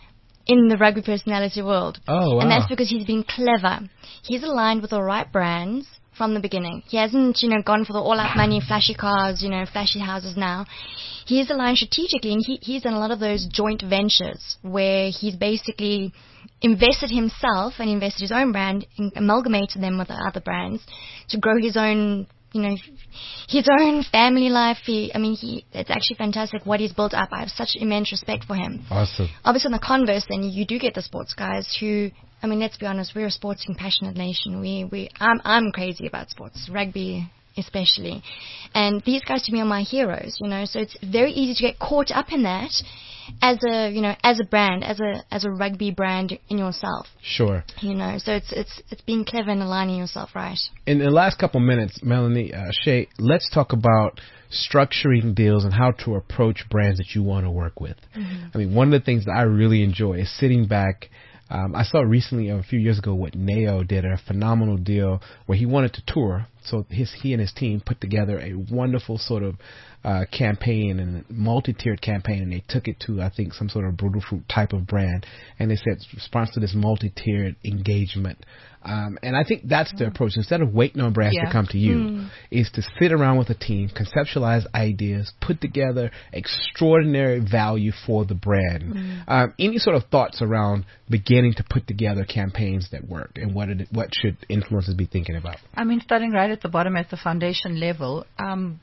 in the rugby personality world. Oh, wow. And that's because he's been clever. He's aligned with the right brands from the beginning. He hasn't, you know, gone for the all-out money, flashy cars, you know, flashy houses now. He's aligned strategically, and he, he's done a lot of those joint ventures where he's basically invested himself and invested his own brand, and amalgamated them with the other brands to grow his own, you know, his own family life. He, I mean, he, it's actually fantastic what he's built up. I have such immense respect for him. Awesome. Obviously, on the converse, then you do get the sports guys who, I mean, let's be honest, we're a sporting passionate nation. We, we, I'm, I'm crazy about sports, rugby especially, and these guys to me are my heroes. You know, so it's very easy to get caught up in that as a, you know, as a brand, as a, as a rugby brand in yourself. Sure. You know, so it's it's it's being clever and aligning yourself right. In the last couple minutes, Melanie, uh, Shay, let's talk about structuring deals and how to approach brands that you want to work with. Mm-hmm. I mean, one of the things that I really enjoy is sitting back. Um, I saw recently, a few years ago, what Neo did, a phenomenal deal where he wanted to tour. So his he and his team put together a wonderful sort of uh, campaign and multi-tiered campaign, and they took it to, I think, some sort of Brutal Fruit type of brand, and they said, sponsor this multi-tiered engagement. Um, and I think that's the approach. Instead of waiting on brands Yeah. to come to you, Mm. is to sit around with a team, conceptualize ideas, put together extraordinary value for the brand. Mm. Um, any sort of thoughts around beginning to put together campaigns that work, and what it, what should influencers be thinking about? I mean, starting right at the bottom at the foundation level, um,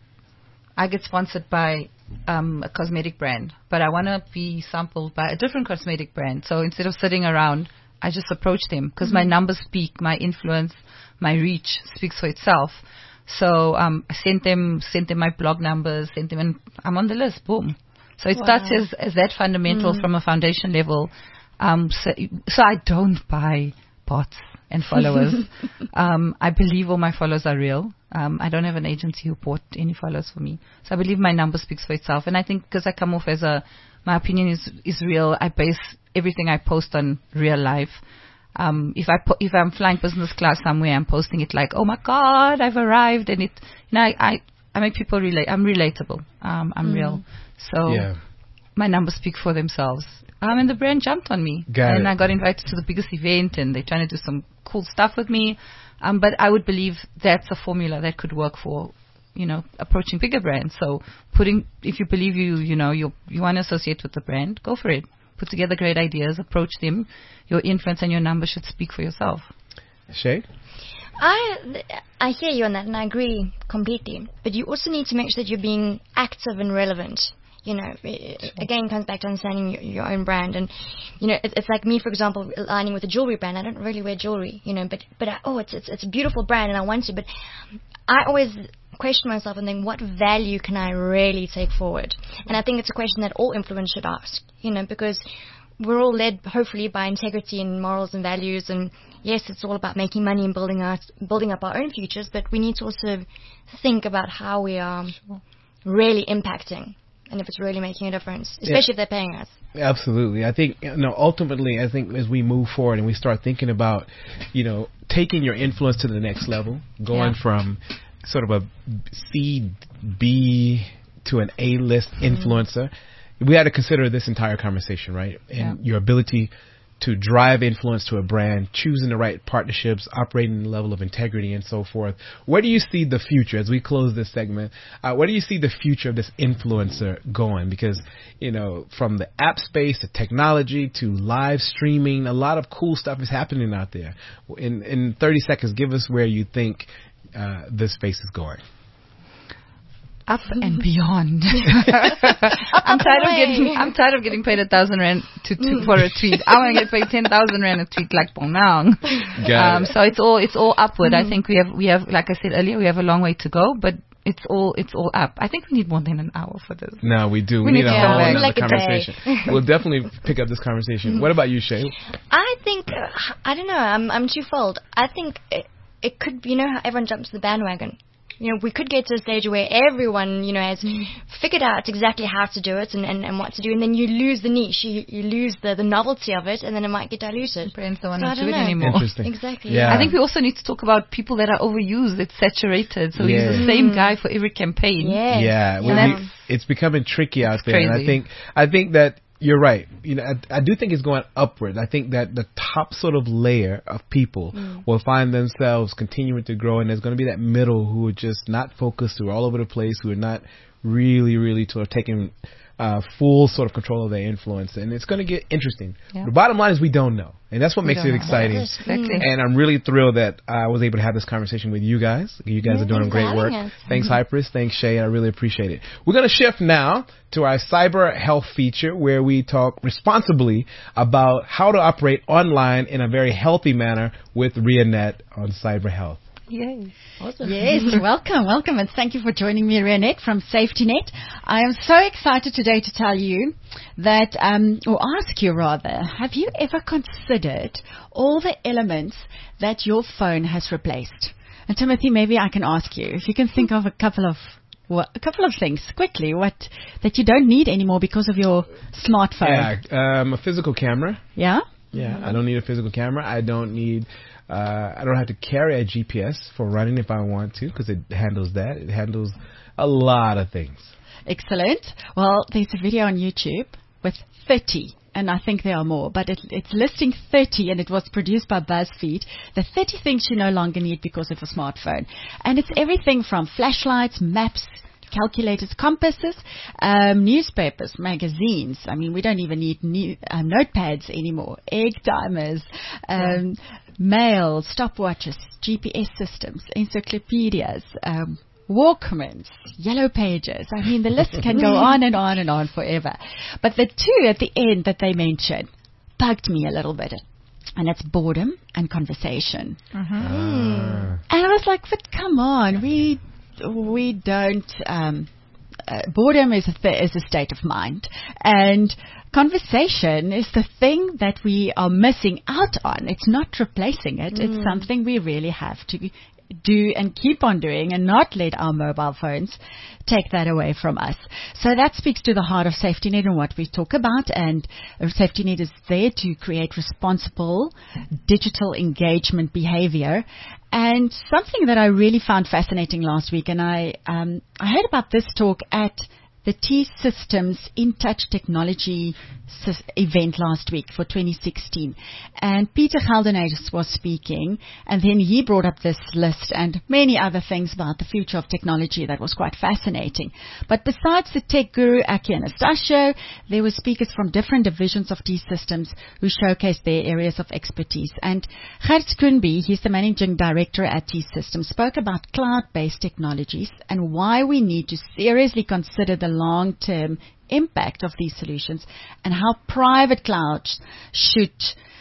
I get sponsored by um, a cosmetic brand, but I want to be sampled by a different cosmetic brand. So instead of sitting around, I just approach them because mm-hmm. my numbers speak, my influence, my reach speaks for itself. So um, I sent them, sent them my blog numbers, sent them, and I'm on the list. Boom. So it Wow. starts as, as that fundamental Mm. from a foundation level. Um, so, so I don't buy bots and followers. um, I believe all my followers are real. Um, I don't have an agency who bought any followers for me. So I believe my number speaks for itself. And I think because I come off as a, my opinion is, is real. I base everything I post on real life. Um, if I po- if I'm flying business class somewhere, I'm posting it like, oh my God, I've arrived, and it. You know, I I, I make people relate. I'm relatable. Um, I'm Mm. real. So Yeah. my numbers speak for themselves. Um, and the brand jumped on me, Got and it. I got invited to the biggest event, and they're trying to do some cool stuff with me. Um, but I would believe that's a formula that could work for, you know, approaching bigger brands. So putting, if you believe you, you know, you you want to associate with the brand, go for it. Put together great ideas, approach them. Your influence and your numbers should speak for yourself. Shay? I I hear you on that, and I agree completely. But you also need to make sure that you're being active and relevant. You know, it, again, it comes back to understanding your, your own brand. And, you know, it, it's like me, for example, aligning with a jewelry brand. I don't really wear jewelry, you know, but, but I, oh, it's, it's, it's a beautiful brand and I want to. But I always question myself and think, what value can I really take forward? And I think it's a question that all influencers should ask, you know, because we're all led, hopefully, by integrity and morals and values. And yes, it's all about making money and building our, building up our own futures, but we need to also think about how we are really impacting and if it's really making a difference, especially Yeah. if they're paying us. Absolutely. I think, you know, ultimately, I think as we move forward and we start thinking about, you know, taking your influence to the next level, going Yeah. from sort of a C, B to an A-list influencer, we had to consider this entire conversation, right? And Yeah. your ability to drive influence to a brand, choosing the right partnerships, operating the level of integrity, and so forth. Where do you see the future as we close this segment? Uh, where do you see the future of this influencer going? Because, you know, from the app space to technology to live streaming, a lot of cool stuff is happening out there. In in thirty seconds, give us where you think uh, this space is going. Up and beyond. I'm tired of getting. I'm tired of getting paid a thousand rand to, to for a tweet. I want to get paid ten thousand rand a tweet, like Bonang. Got Um, it. so it's all it's all upward. I think we have we have like I said earlier, we have a long way to go, but It's all it's all up. I think we need more than an hour for this. No, we do. We, We need, need a to whole come back. another Like a day. conversation. We'll definitely pick up this conversation. What about you, Shay? I think uh, I don't know. I'm I'm twofold. I think it, it could. You know how everyone jumps the bandwagon. You know, we could get to a stage where everyone, you know, has figured out exactly how to do it and, and, and what to do, and then you lose the niche, you, you lose the, the novelty of it, and then it might get diluted. Brands don't So I want to don't do it know. anymore. Interesting. Exactly. Yeah. I think we also need to talk about people that are overused. It's saturated. So Yeah. use the same guy for every campaign. Yes. Yeah, we, Yeah. we, it's becoming tricky out It's there, and I crazy. think I think that you're right. You know, I, I do think it's going upward. I think that the top sort of layer of people will find themselves continuing to grow, and there's going to be that middle who are just not focused, who are all over the place, who are not really, really sort of taking uh, full sort of control of their influence, and it's going to get interesting. Yeah. The bottom line is we don't know, and that's what makes don't it know. exciting. That is- Exactly. And I'm really thrilled that I was able to have this conversation with you guys. You guys Yeah, are doing thanks for great having work. us. Thanks, Hypris. Thanks, Shay. I really appreciate it. We're going to shift now to our cyber health feature where we talk responsibly about how to operate online in a very healthy manner with RiaNet on cyber health. Yay. Yes, welcome, welcome, and thank you for joining me, RiaNet from SafetyNet. I am so excited today to tell you that, um, or ask you rather, have you ever considered all the elements that your phone has replaced? And Timothy, maybe I can ask you if you can think of a couple of what, a couple of things quickly, what that you don't need anymore because of your smartphone. Yeah, um, a physical camera. Yeah? Yeah, I don't need a physical camera. I don't need. Uh, I don't have to carry a G P S for running if I want to because it handles that. It handles a lot of things. Excellent. Well, there's a video on YouTube with thirty, and I think there are more, but it, it's listing thirty, and it was produced by BuzzFeed, the thirty things you no longer need because of a smartphone. And it's everything from flashlights, maps, calculators, compasses, um, newspapers, magazines. I mean, we don't even need new, uh, notepads anymore. Egg timers, um, mail, stopwatches, G P S systems, encyclopedias, um, Walkmans, yellow pages. I mean, the list can go on and on and on forever. But the two at the end that they mentioned bugged me a little bit. And that's boredom and conversation. Uh, And I was like, but come on, we we don't. Um, uh, boredom is a th- is a state of mind, and conversation is the thing that we are missing out on. It's not replacing it. It's something we really have to do and keep on doing, and not let our mobile phones take that away from us. So that speaks to the heart of SafetyNet and what we talk about. And uh, SafetyNet is there to create responsible digital engagement behavior. And something that I really found fascinating last week, and I um, I heard about this talk at the T-Systems In Touch Technology s- event last week for twenty sixteen. And Peter Geldenhuys was speaking, and then he brought up this list and many other things about the future of technology that was quite fascinating. But besides the tech guru Aki Anastasio, there were speakers from different divisions of T-Systems who showcased their areas of expertise. And Gert Kunbi, he's the managing director at T-Systems, spoke about cloud-based technologies and why we need to seriously consider the long-term impact of these solutions and how private clouds should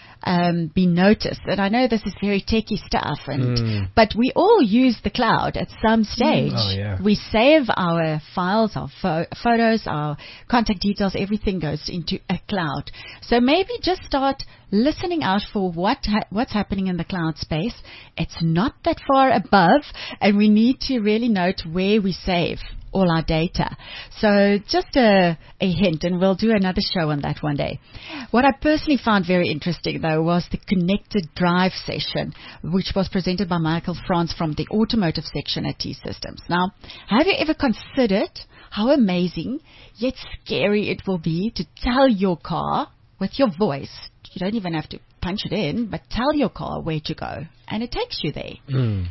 um, be noticed. And I know this is very techie stuff, and Mm. but we all use the cloud at some stage. Oh, yeah. We save our files, our pho- photos, our contact details, everything goes into a cloud. So maybe just start listening out for what ha- what's happening in the cloud space. It's not that far above, and we need to really note where we save all our data. So just a, a hint, and we'll do another show on that one day. What I personally found very interesting, though, was the Connected Drive session, which was presented by Michael Franz from the automotive section at T-Systems. Now, have you ever considered how amazing yet scary it will be to tell your car with your voice? You don't even have to punch it in, but tell your car where to go, and it takes you there. Mm.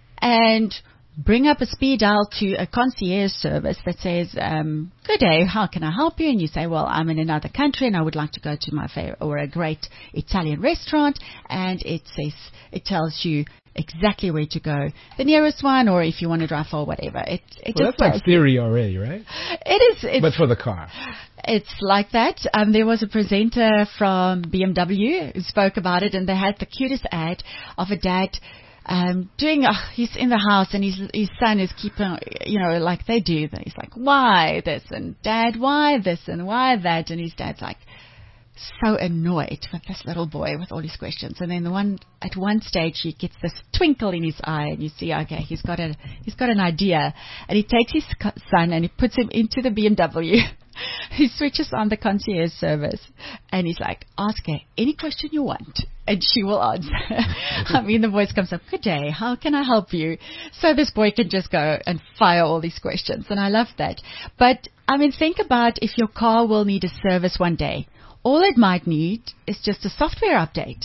And bring up a speed dial to a concierge service that says, um, good day, how can I help you? And you say, well, I'm in another country and I would like to go to my favorite or a great Italian restaurant. And it says, it tells you exactly where to go, the nearest one, or if you want to drive or whatever. It, it Well, just that's like tells you. Siri already, right? It is, it's, But for the car. it's like that. Um, there was a presenter from B M W who spoke about it, and they had the cutest ad of a dad um, doing, uh, he's in the house and his, his son is keeping, you know, like they do. He's like, why this? And Dad, why this? And why that? And his dad's like, so annoyed with this little boy with all his questions. And then the one at one stage he gets this twinkle in his eye, and you see, okay, he's got a he's got an idea, and he takes his son and he puts him into the B M W. He switches on the concierge service, and he's like, ask her any question you want, and she will answer. I mean, the voice comes up, good day, how can I help you? So this boy can just go and fire all these questions, and I love that. But I mean, think about if your car will need a service one day. All it might need is just a software update.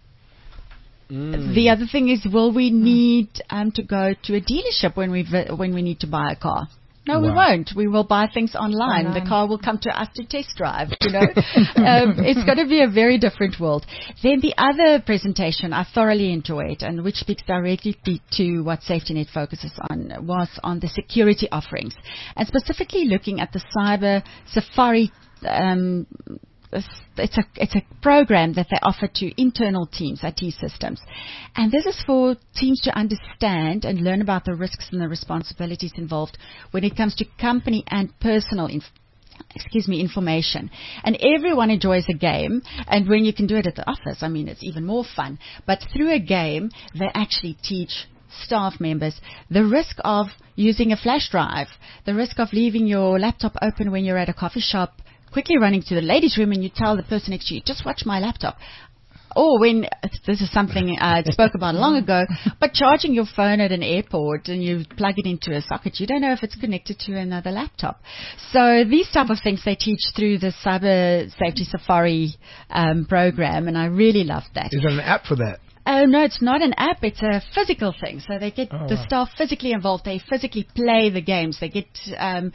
Mm. The other thing is, will we need um, to go to a dealership when we vi- when we need to buy a car? No, wow. we won't. We will buy things online. online. The car will come to us to test drive. You know, um, it's going to be a very different world. Then the other presentation I thoroughly enjoyed, and which speaks directly to what SafetyNet focuses on, was on the security offerings, and specifically looking at the Cyber Safari. Um, It's a it's a program that they offer to internal teams, I T systems, and this is for teams to understand and learn about the risks and the responsibilities involved when it comes to company and personal inf- excuse me information. And everyone enjoys a game, and when you can do it at the office, I mean, it's even more fun. But through a game, they actually teach staff members the risk of using a flash drive, the risk of leaving your laptop open when you're at a coffee shop, quickly running to the ladies' room, and you tell the person next to you, just watch my laptop. Or when, this is something I spoke about long ago, but charging your phone at an airport and you plug it into a socket, you don't know if it's connected to another laptop. So these type of things they teach through the Cyber Safety Safari um, program, and I really love that. Is there an app for that? Oh, no, it's not an app. It's a physical thing. So they get oh, the wow. staff physically involved. They physically play the games. They get um,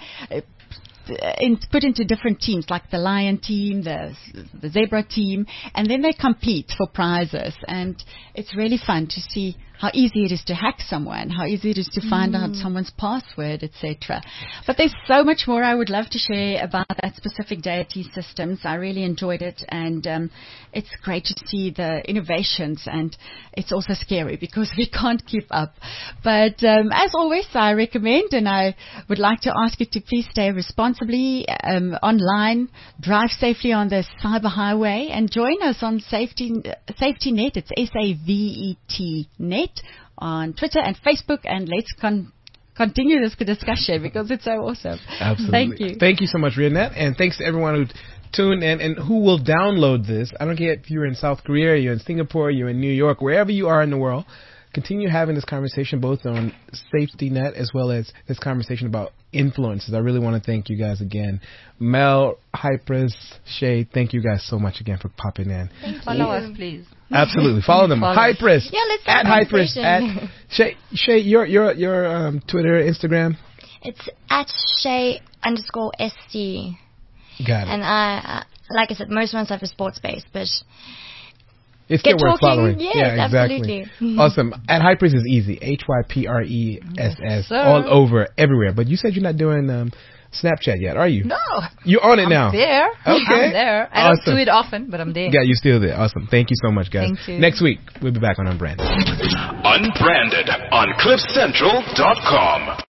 In, put into different teams, like the lion team, the the zebra team, and then they compete for prizes. And it's really fun to see how easy it is to hack someone, how easy it is to find mm. out someone's password, et cetera. But there's so much more I would love to share about that specific day at T-Systems. I really enjoyed it, and um, it's great to see the innovations, and it's also scary because we can't keep up. But um, as always, I recommend, and I would like to ask you to please stay responsibly um, online, drive safely on the cyber highway, and join us on Safety SafetyNet. It's S A V E T net on Twitter and Facebook, and let's con- continue this discussion because it's so awesome. Absolutely. Thank you. Thank you so much, Rianette, and thanks to everyone who tuned in and who will download this. I don't care if you're in South Korea, you're in Singapore, you're in New York, wherever you are in the world. Continue having this conversation both on SafetyNet as well as this conversation about influences. I really want to thank you guys again. Mel, Hypris, Shay, thank you guys so much again for popping in. Thank Follow us, please. Absolutely. Follow them. Follow Hypris. Yeah, let's at Hypris. At Shay, Shay, your your your um, Twitter, Instagram. It's at Shay underscore S C. Got it. And I, uh, like I said, most ones have a sports base, but it's still get worth talking. following. Yes, yeah, exactly. absolutely. Awesome. At Hypris is easy. H Y P R E S S. Yes, all over, everywhere. But you said you're not doing um, Snapchat yet, are you? No. You're on it I'm now. there. Okay. I'm there. I Awesome. don't do it often, but I'm there. Yeah, you're still there. Awesome. Thank you so much, guys. Thank you. Next week, we'll be back on Unbranded. Unbranded on cliff central dot com.